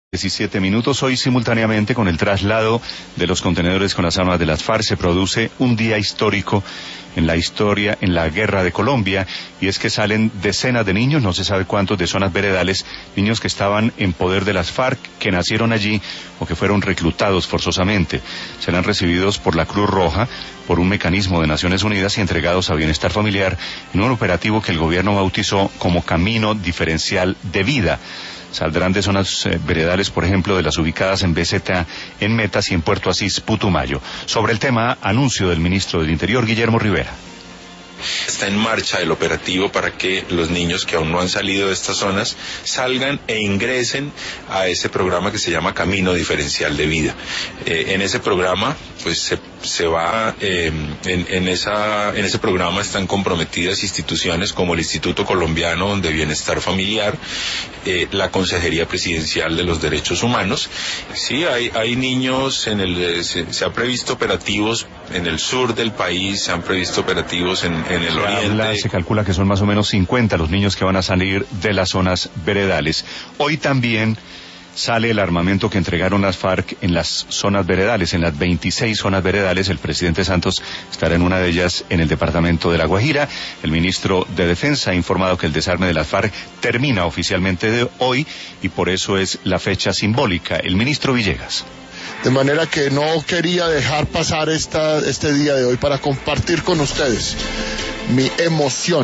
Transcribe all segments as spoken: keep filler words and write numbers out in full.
diecisiete minutos. Hoy, simultáneamente con el traslado de los contenedores con las armas de las FARC, se produce un día histórico en la historia, en la guerra de Colombia, y es que salen decenas de niños, no se sabe cuántos, de zonas veredales, niños que estaban en poder de las FARC, que nacieron allí o que fueron reclutados forzosamente. Serán recibidos por la Cruz Roja, por un mecanismo de Naciones Unidas y entregados a Bienestar Familiar en un operativo que el gobierno bautizó como Camino Diferencial de Vida. Saldrán de zonas eh, veredales, por ejemplo, de las ubicadas en B Z, en Metas y en Puerto Asís, Putumayo. Sobre el tema, anuncio del ministro del Interior, Guillermo Rivera. Está en marcha el operativo para que los niños que aún no han salido de estas zonas salgan e ingresen a ese programa que se llama Camino Diferencial de Vida. Eh, en ese programa, pues se, se va, eh, en, en, esa, en ese programa están comprometidas instituciones como el Instituto Colombiano de Bienestar Familiar, eh, la Consejería Presidencial de los Derechos Humanos. Sí, hay, hay niños, en el, se, se ha previsto operativos en el sur del país, se han previsto operativos en, en el se oriente. Habla, se calcula que son más o menos cincuenta los niños que van a salir de las zonas veredales. Hoy también sale el armamento que entregaron las FARC en las zonas veredales, en las veintiséis zonas veredales. El presidente Santos estará en una de ellas en el departamento de La Guajira. El ministro de Defensa ha informado que el desarme de las FARC termina oficialmente de hoy y por eso es la fecha simbólica. El ministro Villegas. De manera que no quería dejar pasar esta, este día de hoy para compartir con ustedes mi emoción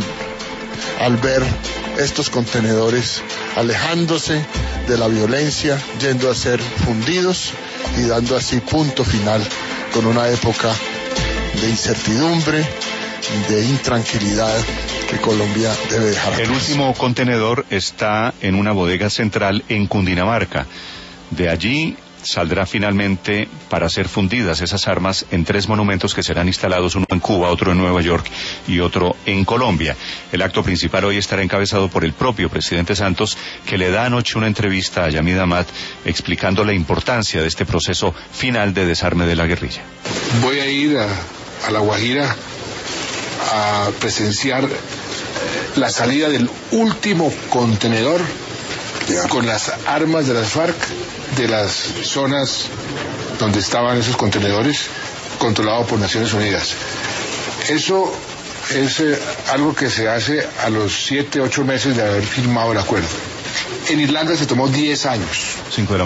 al ver estos contenedores alejándose de la violencia, yendo a ser fundidos y dando así punto final con una época de incertidumbre, de intranquilidad que Colombia debe dejar atrás. El último contenedor está en una bodega central en Cundinamarca. De allí saldrá finalmente para ser fundidas esas armas en tres monumentos que serán instalados, uno en Cuba, otro en Nueva York y otro en Colombia. El acto principal hoy estará encabezado por el propio presidente Santos, que le da anoche una entrevista a Yamid Amad explicando la importancia de este proceso final de desarme de la guerrilla. Voy a ir a, a La Guajira a presenciar la salida del último contenedor con las armas de las FARC de las zonas donde estaban esos contenedores, controlados por Naciones Unidas. Eso es eh, algo que se hace a los siete, ocho meses de haber firmado el acuerdo. En Irlanda se tomó diez años. Cinco de la